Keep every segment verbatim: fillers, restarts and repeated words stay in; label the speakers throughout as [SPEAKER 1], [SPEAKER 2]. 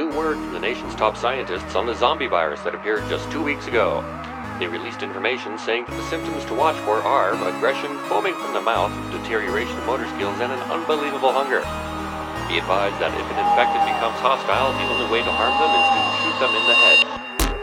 [SPEAKER 1] new word from the nation's top scientists on the zombie virus that appeared just two weeks ago. They released information saying that the symptoms to watch for are aggression, foaming from the mouth, deterioration of motor skills, and an unbelievable hunger. Be advised that if an infected becomes hostile, the only way to harm them is to shoot them in the head.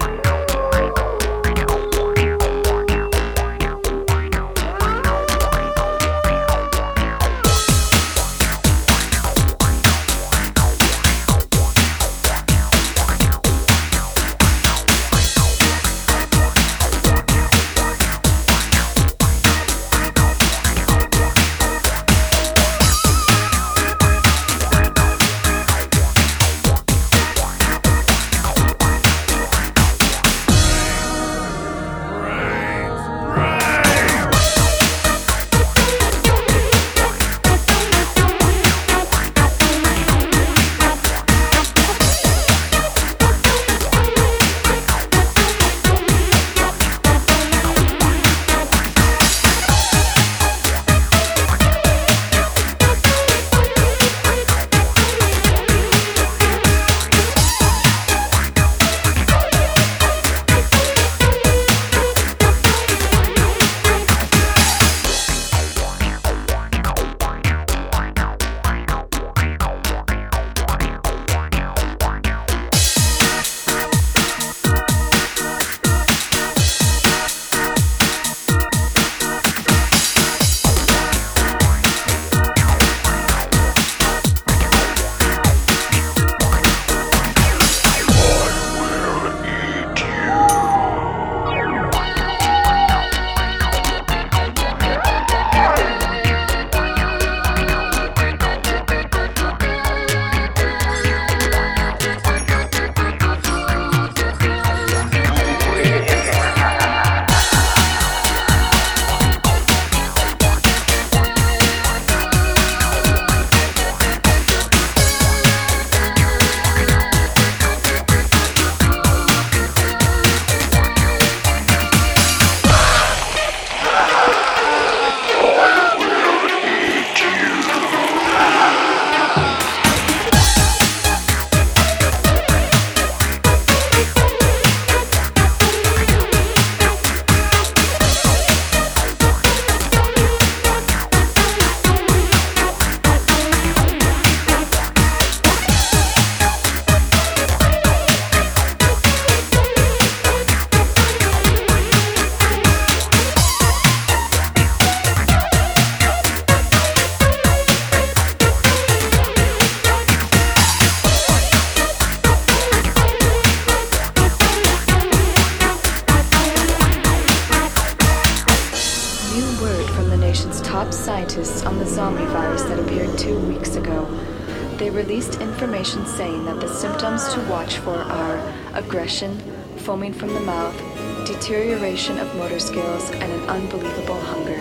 [SPEAKER 2] Top scientists on the zombie virus that appeared two weeks ago. They released information saying that the symptoms to watch for are aggression, foaming from the mouth, deterioration of motor skills, and an unbelievable hunger.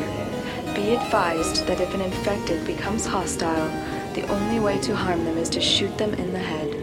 [SPEAKER 2] Be advised that if an infected becomes hostile, the only way to harm them is to shoot them in the head.